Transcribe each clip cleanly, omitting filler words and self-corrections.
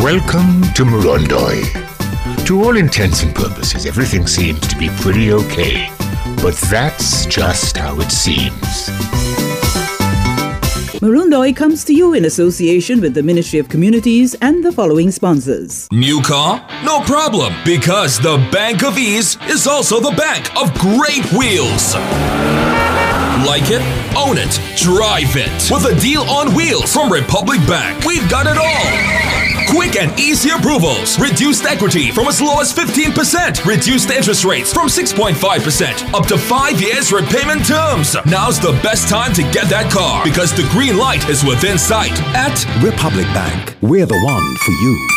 Welcome to Morondoi. To all intents and purposes, everything seems to be pretty okay. But that's just how it seems. Morondoi comes to you in association with the Ministry of Communities and the following sponsors. New car? No problem, because the Bank of Ease is also the bank of great wheels. Like it? Own it. Drive it. With a deal on wheels from Republic Bank. We've got it all. Quick and easy approvals. Reduced equity from as low as 15%. Reduced interest rates from 6.5%. Up to 5 years repayment terms. Now's the best time to get that car because the green light is within sight. At Republic Bank, we're the one for you.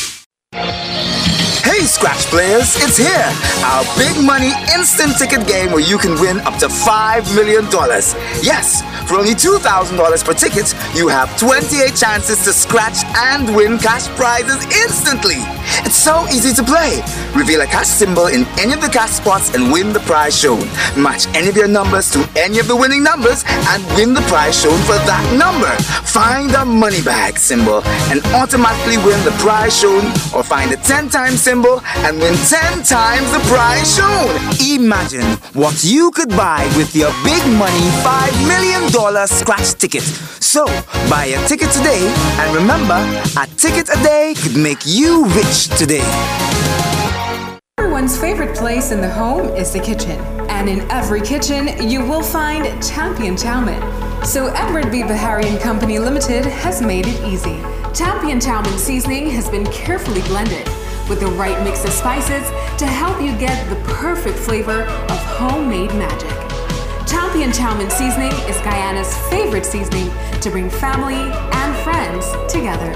Hey Scratch players, it's here! Our big money instant ticket game where you can win up to $5 million. Yes, for only $2,000 per ticket, you have 28 chances to scratch and win cash prizes instantly. It's so easy to play. Reveal a cash symbol in any of the cash spots and win the prize shown. Match any of your numbers to any of the winning numbers and win the prize shown for that number. Find a money bag symbol and automatically win the prize shown, or find a 10-time symbol and win 10 times the prize shown. Imagine what you could buy with your big money $5 million scratch ticket. So, buy a ticket today, and remember, a ticket a day could make you rich today. Everyone's favorite place in the home is the kitchen. And in every kitchen, you will find Champion Chowmin. So Edward B. Bahari and Company Limited has made it easy. Champion Chowmin seasoning has been carefully blended with the right mix of spices to help you get the perfect flavor of homemade magic. Champion Chowmin seasoning is Guyana's favorite seasoning to bring family and friends together.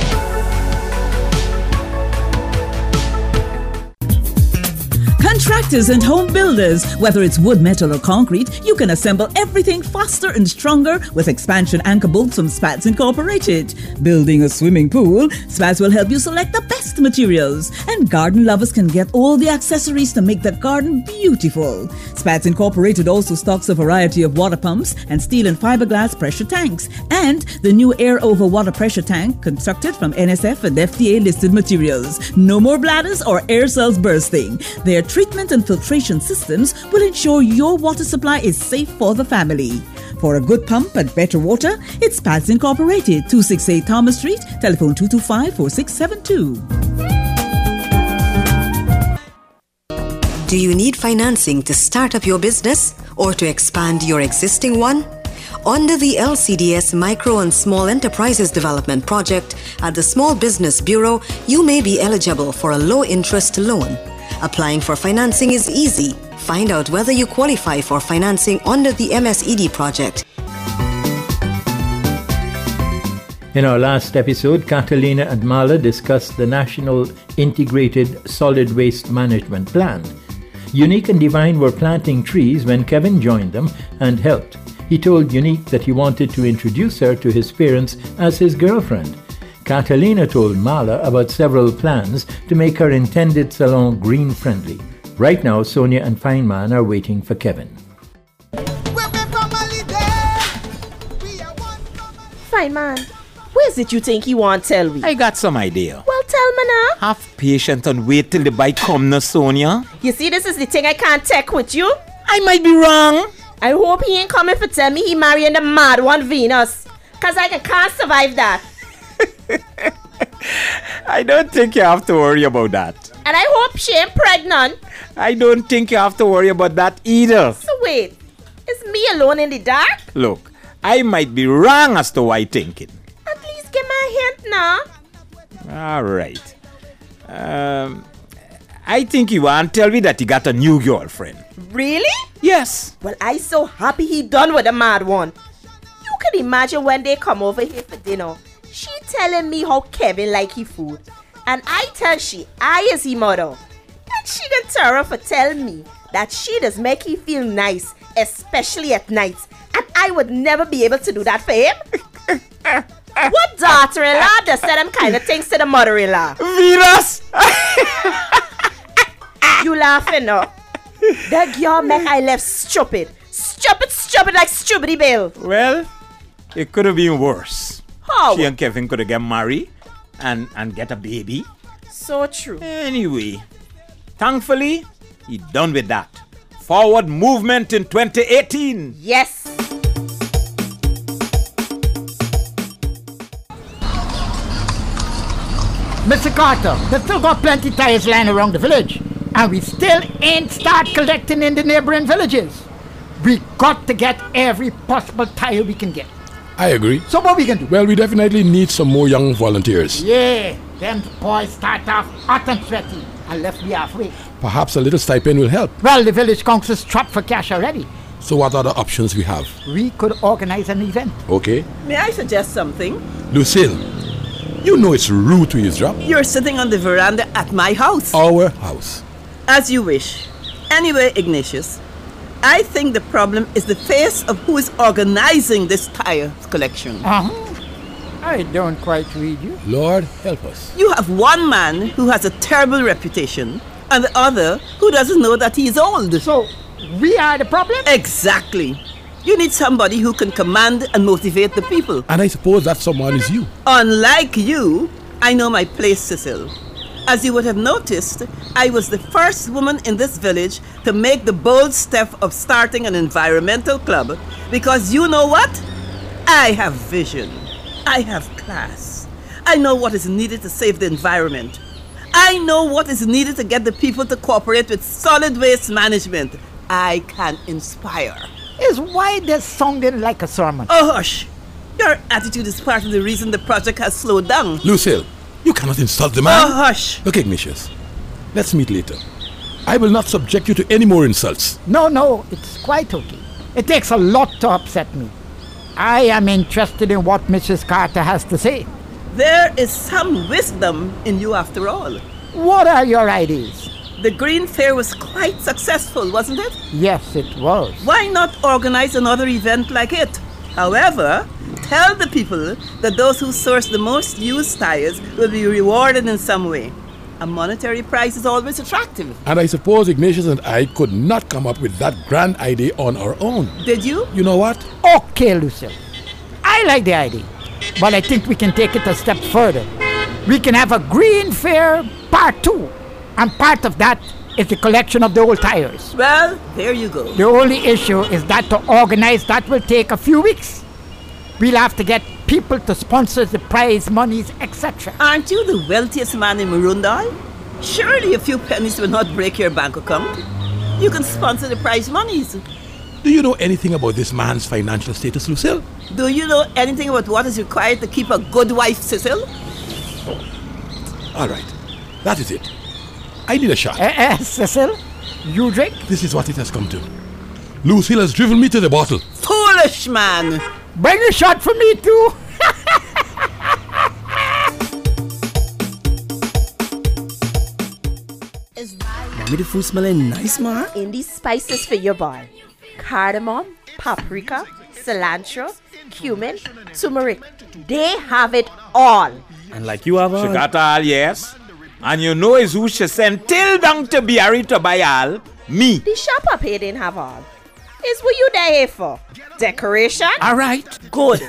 Contractors and home builders, whether it's wood, metal or concrete, you can assemble everything faster and stronger with expansion anchor bolts from Spats Incorporated. Building a swimming pool, Spats will help you select the best materials. And garden lovers can get all the accessories to make that garden beautiful. Spats Incorporated also stocks a variety of water pumps and steel and fiberglass pressure tanks. And the new air over water pressure tank constructed from NSF and FDA listed materials. No more bladders or air cells bursting. Their treatment and filtration systems will ensure your water supply is safe for the family. For a good pump and better water, it's Spats Incorporated, 268 Thomas Street, telephone 225-4672. Do you need financing to start up your business or to expand your existing one? Under the LCDS Micro and Small Enterprises Development Project at the Small Business Bureau, you may be eligible for a low-interest loan. Applying for financing is easy. Find out whether you qualify for financing under the MSED project. In our last episode, Catalina and Mala discussed the National Integrated Solid Waste Management Plan. Unique and Divine were planting trees when Kevin joined them and helped. He told Unique that he wanted to introduce her to his parents as his girlfriend. Catalina told Mala about several plans to make her intended salon green-friendly. Right now, Sonia and Feynman are waiting for Kevin. Feynman, where's it you think you want to tell me? I got some idea. Well, tell me now. Have patience and wait till the bike come now, Sonia. You see, this is the thing I can't take with you. I might be wrong. I hope he ain't coming for tell me he marrying the mad one Venus. Cause I can't survive that. I don't think you have to worry about that. And I hope she ain't pregnant. I don't think you have to worry about that either. So wait, is me alone in the dark? Look, I might be wrong as to why thinking. At least give me a hint now. Alright. I think you want to tell me that he got a new girlfriend. Really? Yes. Well, I so happy he done with the mad one. You can imagine when they come over here for dinner. She telling me how Kevin like his food. And I tell she I is his mother. And she can tell her for tell me that she does make he feel nice, especially at night. And I would never be able to do that for him. What daughter-in-law does say them kind of things to the mother-in-law? Venus! You laughing now? That girl make I left stupid. Stupid like Stupidity Bill. Well, it could have been worse. How? She and Kevin could have got married and get a baby. So true. Anyway, thankfully, he done with that. Forward movement in 2018. Yes. Mr. Carter, they still got plenty tires lying around the village, and we still ain't start collecting in the neighboring villages. We got to get every possible tire we can get. I agree. So what we can do? Well, we definitely need some more young volunteers. Yeah, them boys start off hot and sweaty and left me halfway. Perhaps a little stipend will help. Well, the village council's trapped for cash already. So what other options we have? We could organize an event. Okay. May I suggest something? Lucille, you know it's rude to eavesdrop. You're sitting on the veranda at my house. Our house. As you wish. Anyway, Ignatius, I think the problem is the face of who is organizing this tire collection. I don't quite read you. Lord, help us. You have one man who has a terrible reputation and the other who doesn't know that he is old. So, we are the problem? Exactly. You need somebody who can command and motivate the people. And I suppose that someone is you. Unlike you, I know my place, Cecil. As you would have noticed, I was the first woman in this village to make the bold step of starting an environmental club. Because you know what? I have vision. I have class. I know what is needed to save the environment. I know what is needed to get the people to cooperate with solid waste management. I can inspire. Is why this sounding like a sermon? Oh, hush. Your attitude is part of the reason the project has slowed down. Lucille, you cannot insult the man. Oh, hush. Look, Ignatius, let's meet later. I will not subject you to any more insults. No, it's quite okay. It takes a lot to upset me. I am interested in what Mrs. Carter has to say. There is some wisdom in you after all. What are your ideas? The Green Fair was quite successful, wasn't it? Yes, it was. Why not organize another event like it? However, tell the people that those who source the most used tires will be rewarded in some way. A monetary prize is always attractive. And I suppose Ignatius and I could not come up with that grand idea on our own. Did you? You know what? Okay, Lucille. I like the idea, but I think we can take it a step further. We can have a Green Fair Part 2. And part of that is the collection of the old tires. Well, there you go. The only issue is that to organize that will take a few weeks. We'll have to get people to sponsor the prize monies, etc. Aren't you the wealthiest man in Murundal? Surely a few pennies will not break your bank account. You can sponsor the prize monies. Do you know anything about this man's financial status, Lucille? Do you know anything about what is required to keep a good wife, Cecil? All right, that is it. I need a shot. Cecil, you drink? This is what it has come to. Lucille has driven me to the bottle. Foolish man! Bring a shot for me too. Mommy, the food smelling nice, ma. In these spices for your boy. Cardamom, paprika, cilantro, cumin, turmeric. They have it all. And like you have all. She got all, yes. And you know is who she sent till down to Biarri to buy all? Me. The shop up here didn't have all. Is what you there for? Decoration? All right. Good.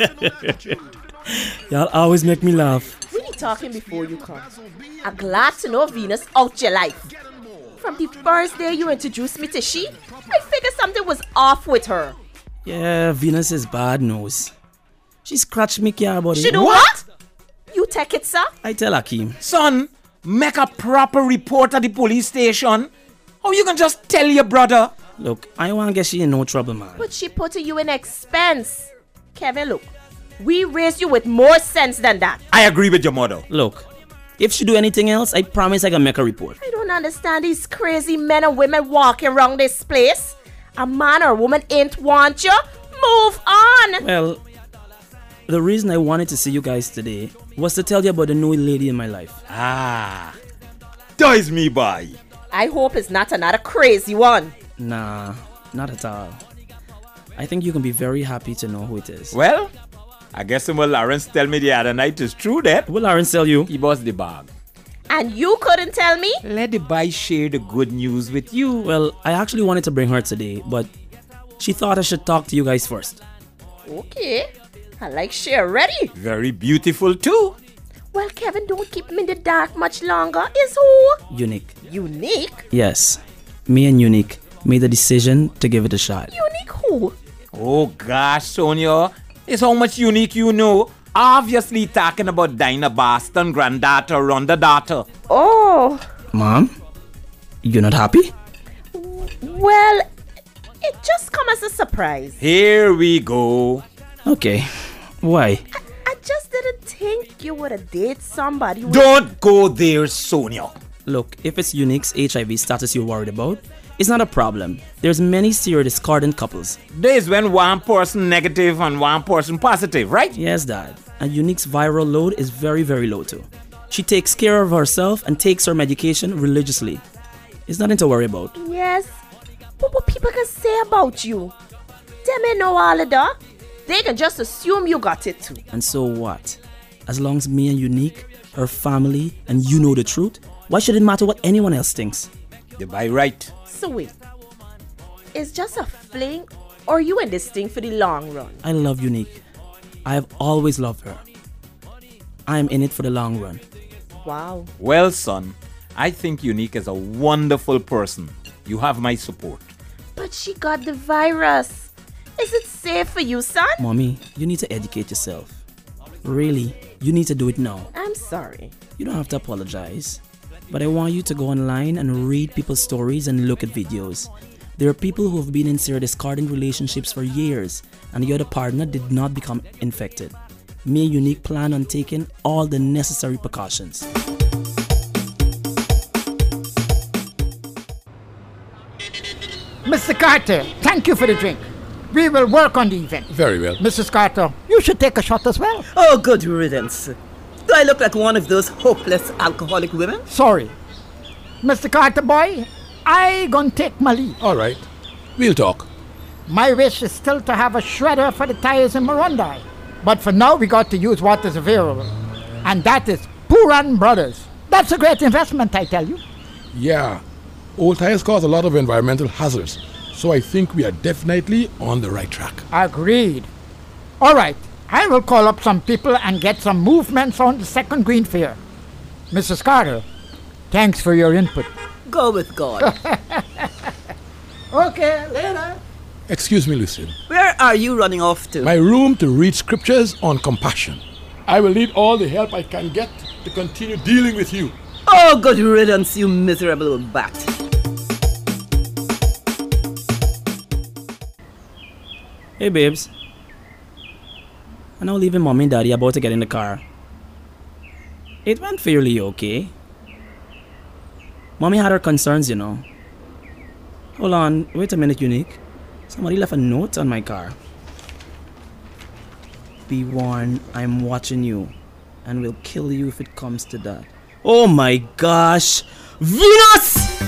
Y'all always make me laugh. We be talking before you come. I'm glad to know Venus out your life. From the first day you introduced me to she, I figured something was off with her. Yeah, Venus is bad nose. She scratched me car body. She do what? You take it, sir? I tell Hakeem. Son, make a proper report at the police station. How you can just tell your brother? Look, I want to get she in no trouble, man. But she putting you in expense. Kevin, look. We raised you with more sense than that. I agree with your mother. Look, if she do anything else, I promise I can make a report. I don't understand these crazy men and women walking around this place. A man or a woman ain't want you. Move on. Well, the reason I wanted to see you guys today was to tell you about the new lady in my life. Ah, that is me, boy. I hope it's not another crazy one. Nah, not at all. I think you can be very happy to know who it is. Well, I guess what Lawrence tell me the other night is true that. Will Lawrence tell you? He bought the bag. And you couldn't tell me? Let the boy share the good news with you. Well, I actually wanted to bring her today, but she thought I should talk to you guys first. Okay. I like she already. Very beautiful too. Well, Kevin, don't keep him in the dark much longer. Is who? Unique. Unique? Yes. Me and Unique made the decision to give it a shot. Unique who? Oh gosh, Sonia, it's how much Unique you know. Obviously talking about Dinah Boston, granddaughter, Rhonda daughter. Oh. Mom, you're not happy? Well, it just come as a surprise. Here we go. Okay, why? I just didn't think you would have dated somebody with... Don't go there, Sonia. Look, if it's Unique's HIV status you're worried about, it's not a problem. There's many serodiscordant couples. Days when one person negative and one person positive, right? Yes, Dad. And Unique's viral load is very, very low too. She takes care of herself and takes her medication religiously. It's nothing to worry about. Yes, but what people can say about you? They may know all of that. They can just assume you got it too. And so what? As long as me and Unique, her family, and you know the truth, why should it matter what anyone else thinks? You're by right. So wait, it's just a fling, or are you in this thing for the long run? I love Unique. I have always loved her. I am in it for the long run. Wow. Well, son, I think Unique is a wonderful person. You have my support. But she got the virus. Is it safe for you, son? Mommy, you need to educate yourself. Really, you need to do it now. I'm sorry. You don't have to apologize. But I want you to go online and read people's stories and look at videos. There are people who have been in serodiscordant relationships for years and the other partner did not become infected. Me and Unique plan on taking all the necessary precautions. Mr. Carter, thank you for the drink. We will work on the event. Very well. Mrs. Carter, you should take a shot as well. Oh, good riddance. Do I look like one of those hopeless alcoholic women? Sorry. Mr. Carter boy, I gonna take my leave. All right. We'll talk. My wish is still to have a shredder for the tires in Marundi. But for now, we got to use what is available. And that is Puran Brothers. That's a great investment, I tell you. Yeah. Old tires cause a lot of environmental hazards. So I think we are definitely on the right track. Agreed. All right. I will call up some people and get some movements on the second Green Fair. Mrs. Carter, thanks for your input. Go with God. Okay, later. Excuse me, Lucille. Where are you running off to? My room to read scriptures on compassion. I will need all the help I can get to continue dealing with you. Oh, good riddance, you miserable bat. Hey, babes. I'm now leaving Mommy and Daddy about to get in the car. It went fairly okay. Mommy had her concerns, you know. Hold on, wait a minute, Unique. Somebody left a note on my car. Be warned, I'm watching you. And will kill you if it comes to that. Oh my gosh! Venus!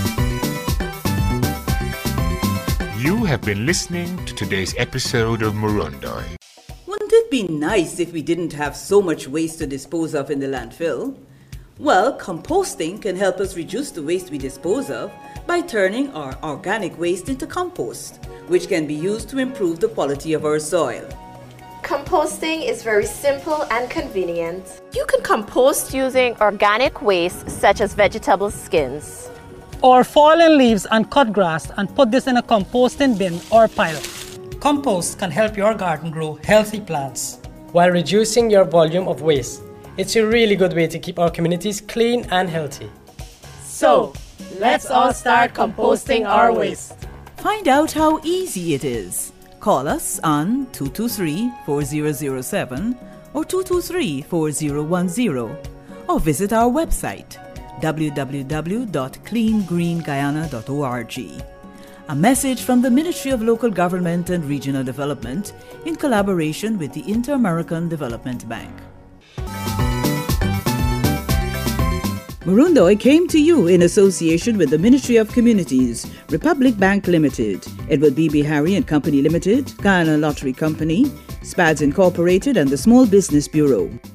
You have been listening to today's episode of Marundi. Wouldn't it be nice if we didn't have so much waste to dispose of in the landfill? Well, composting can help us reduce the waste we dispose of by turning our organic waste into compost, which can be used to improve the quality of our soil. Composting is very simple and convenient. You can compost using organic waste such as vegetable skins, or fallen leaves and cut grass and put this in a composting bin or pile. Compost can help your garden grow healthy plants while reducing your volume of waste. It's a really good way to keep our communities clean and healthy. So, let's all start composting our waste. Find out how easy it is. Call us on 223-4007 or 223-4010 or visit our website www.cleangreenguyana.org. A message from the Ministry of Local Government and Regional Development in collaboration with the Inter-American Development Bank. Marundi came to you in association with the Ministry of Communities, Republic Bank Limited, Edward B. Harry and Company Limited, Guyana Lottery Company, SPADS Incorporated, and the Small Business Bureau.